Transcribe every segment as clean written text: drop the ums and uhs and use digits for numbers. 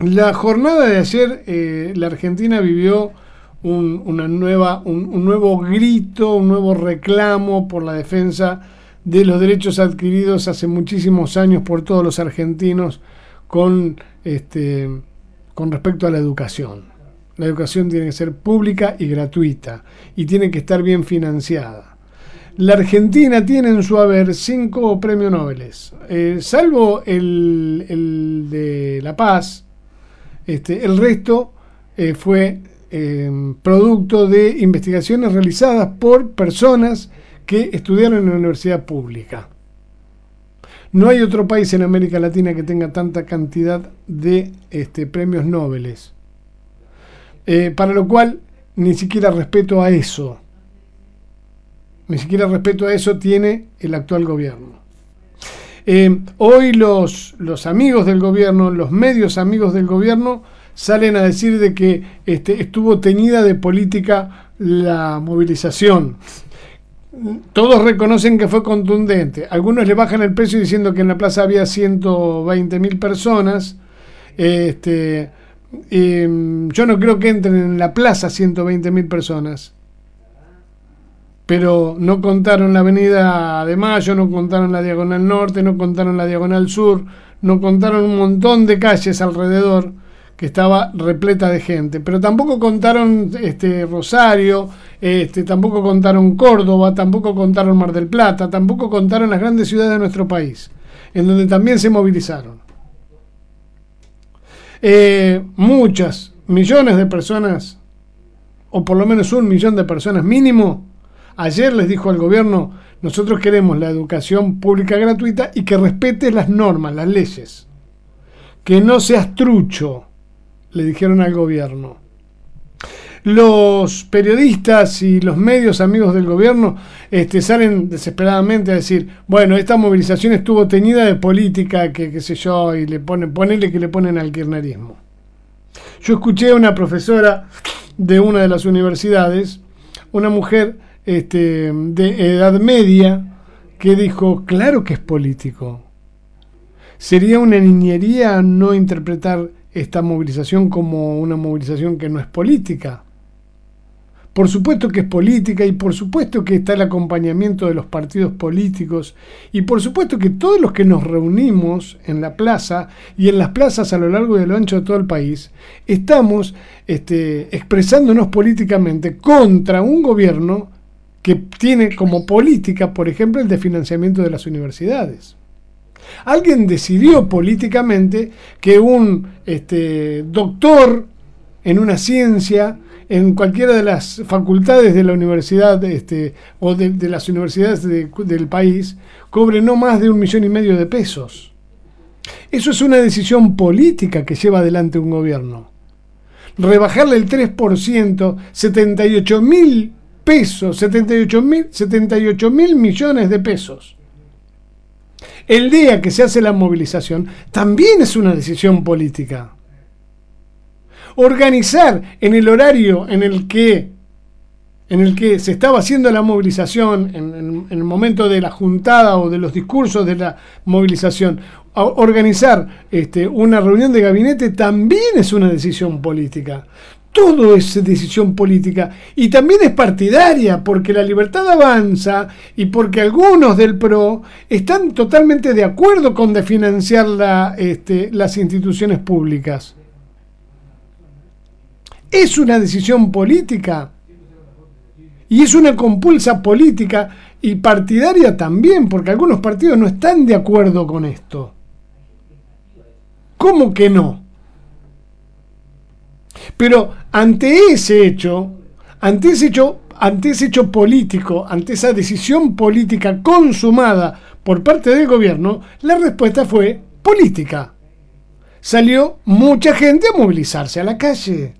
La jornada de ayer, la Argentina vivió un nuevo grito, un nuevo reclamo por la defensa de los derechos adquiridos hace muchísimos años por todos los argentinos con respecto a la educación. La educación tiene que ser pública y gratuita y tiene que estar bien financiada. La Argentina tiene en su haber 5 premios Nobel, salvo el de La Paz. El resto fue producto de investigaciones realizadas por personas que estudiaron en la universidad pública. No hay otro país en América Latina que tenga tanta cantidad de premios Nobel. Para lo cual ni siquiera respeto a eso. Ni siquiera respeto a eso tiene el actual gobierno. Hoy los amigos del gobierno, los medios amigos del gobierno, salen a decir de que estuvo teñida de política la movilización. Todos reconocen que fue contundente. Algunos le bajan el precio diciendo que en la plaza había 120.000 personas. Yo no creo que entren en la plaza 120.000 personas. Pero no contaron la Avenida de Mayo, no contaron la Diagonal Norte, no contaron la Diagonal Sur, no contaron un montón de calles alrededor que estaba repleta de gente. Pero tampoco contaron Rosario, tampoco contaron Córdoba, tampoco contaron Mar del Plata, tampoco contaron las grandes ciudades de nuestro país, en donde también se movilizaron. Muchas, millones de personas, o por lo menos 1 millón de personas mínimo, ayer les dijo al gobierno: nosotros queremos la educación pública gratuita y que respete las normas, las leyes. Que no seas trucho, le dijeron al gobierno. Los periodistas y los medios amigos del gobierno salen desesperadamente a decir: bueno, esta movilización estuvo teñida de política, que qué sé yo, y ponele que le ponen al kirchnerismo. Yo escuché a una profesora de una de las universidades, una mujer de edad media, que dijo: claro que es político. Sería una niñería no interpretar esta movilización como una movilización que no es política. Por supuesto que es política, y por supuesto que está el acompañamiento de los partidos políticos, y por supuesto que todos los que nos reunimos en la plaza y en las plazas a lo largo y a lo ancho de todo el país, estamos expresándonos políticamente contra un gobierno que tiene como política, por ejemplo, el desfinanciamiento de las universidades. Alguien decidió políticamente que un doctor en una ciencia, en cualquiera de las facultades de la universidad o de las universidades del país, cobre no más de 1,5 millones de pesos. Eso es una decisión política que lleva adelante un gobierno. Rebajarle el 3%, 78.000 pesos, 78.000 millones de pesos. El día que se hace la movilización también es una decisión política. Organizar en el horario en el que se estaba haciendo la movilización, en el momento de la juntada o de los discursos de la movilización, organizar una reunión de gabinete también es una decisión política. Todo es decisión política, y también es partidaria, porque La Libertad Avanza y porque algunos del PRO están totalmente de acuerdo con desfinanciar las instituciones públicas. Es una decisión política y es una compulsa política y partidaria también, porque algunos partidos no están de acuerdo con esto. ¿Cómo que no? Pero ante ese hecho político, ante esa decisión política consumada por parte del gobierno, la respuesta fue política. Salió mucha gente a movilizarse a la calle.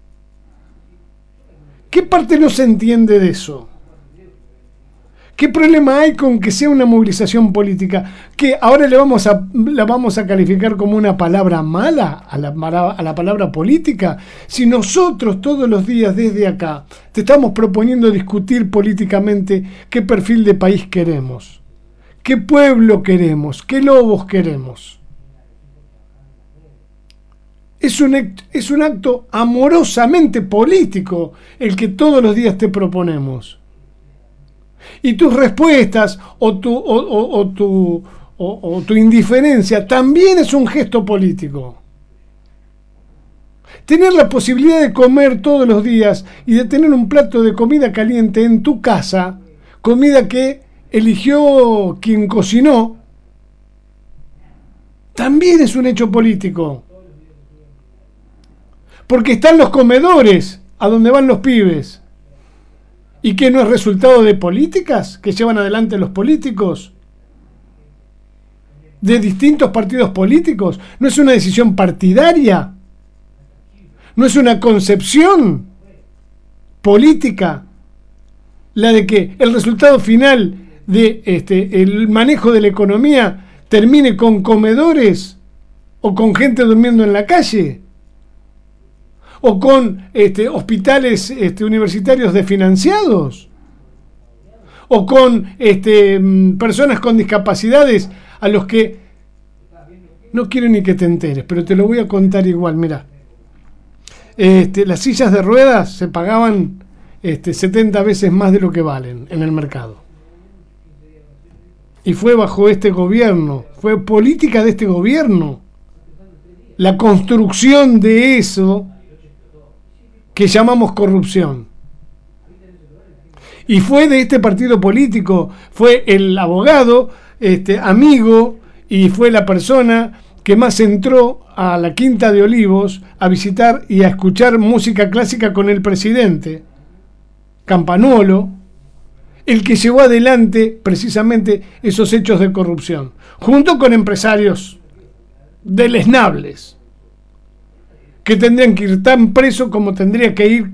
¿Qué parte no se entiende de eso? ¿Qué problema hay con que sea una movilización política? ¿Que ahora la vamos a calificar como una palabra mala a la palabra política? Si nosotros todos los días desde acá te estamos proponiendo discutir políticamente qué perfil de país queremos, qué pueblo queremos, qué lobos queremos. es un acto amorosamente político el que todos los días te proponemos. Y tus respuestas o tu indiferencia también es un gesto político. Tener la posibilidad de comer todos los días y de tener un plato de comida caliente en tu casa, comida que eligió quien cocinó, también es un hecho político. Porque están los comedores a donde van los pibes. ¿Y qué no es resultado de políticas que llevan adelante los políticos? ¿De distintos partidos políticos? ¿No es una decisión partidaria? ¿No es una concepción política la de que el resultado final de el manejo de la economía termine con comedores o con gente durmiendo en la calle? ¿O con hospitales universitarios desfinanciados? ¿O con personas con discapacidades a los que no quiero ni que te enteres, pero te lo voy a contar igual? Mira, las sillas de ruedas se pagaban 70 veces más de lo que valen en el mercado. Y fue bajo este gobierno, fue política de este gobierno, la construcción de eso que llamamos corrupción. Y fue de este partido político, fue el abogado, amigo, y fue la persona que más entró a la Quinta de Olivos a visitar y a escuchar música clásica con el presidente, Campanolo, el que llevó adelante precisamente esos hechos de corrupción, junto con empresarios deleznables, que tendrían que ir tan preso como tendría que ir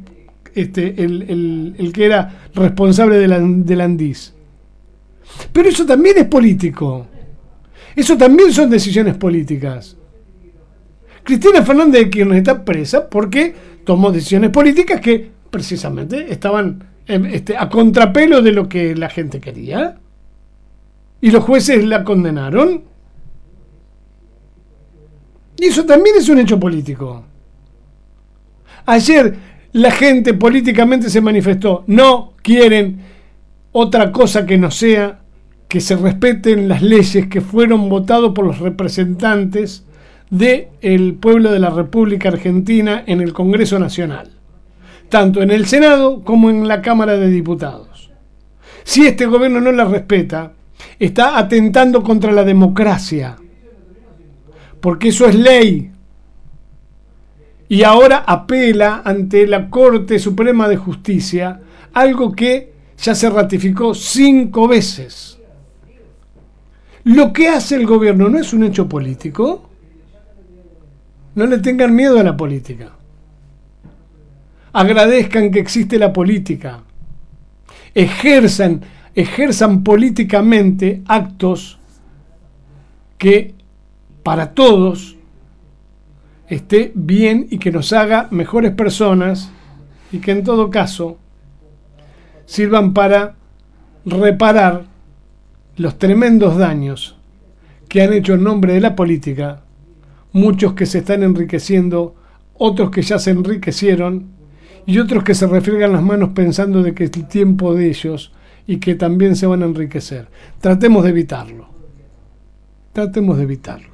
el que era responsable del Andís. Pero eso también es político. Eso también son decisiones políticas. Cristina Fernández de Kirchner está presa porque tomó decisiones políticas que precisamente estaban a contrapelo de lo que la gente quería. Y los jueces la condenaron. Y eso también es un hecho político. Ayer la gente políticamente se manifestó. No quieren otra cosa que no sea que se respeten las leyes que fueron votadas por los representantes del pueblo de la República Argentina en el Congreso Nacional, tanto en el Senado como en la Cámara de Diputados. Si este gobierno no las respeta, está atentando contra la democracia, porque eso es ley. Y ahora apela ante la Corte Suprema de Justicia, algo que ya se ratificó 5 veces. Lo que hace el gobierno no es un hecho político. No le tengan miedo a la política. Agradezcan que existe la política. Ejerzan políticamente actos que para todos esté bien y que nos haga mejores personas y que en todo caso sirvan para reparar los tremendos daños que han hecho en nombre de la política muchos que se están enriqueciendo, otros que ya se enriquecieron y otros que se refriegan las manos pensando de que es el tiempo de ellos y que también se van a enriquecer. Tratemos de evitarlo. Tratemos de evitarlo.